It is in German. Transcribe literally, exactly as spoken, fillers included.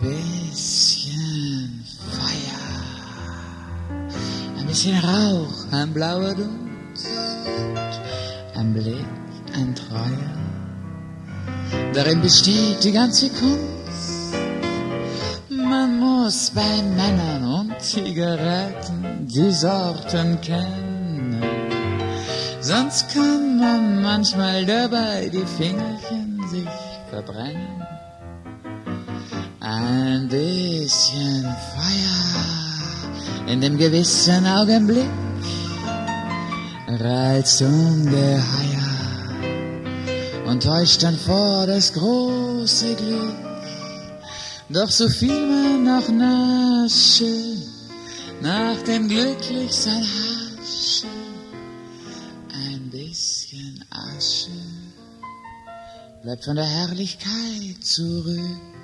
bisschen Feuer, ein bisschen Rauch, ein blauer Dunst, ein Blick, ein Treuer. Darin besteht die ganze Kunst. Man muss bei Männern und Zigaretten die Sorten kennen. Sonst kann man manchmal dabei die Fingerchen sich verbrennen. Ein bisschen Feuer in dem gewissen Augenblick reizt ungeheuer und täuscht dann vor das große Glück. Doch so viel man noch nasche, nach dem Glücklichsein hasche, ein bisschen Asche bleibt von der Herrlichkeit zurück.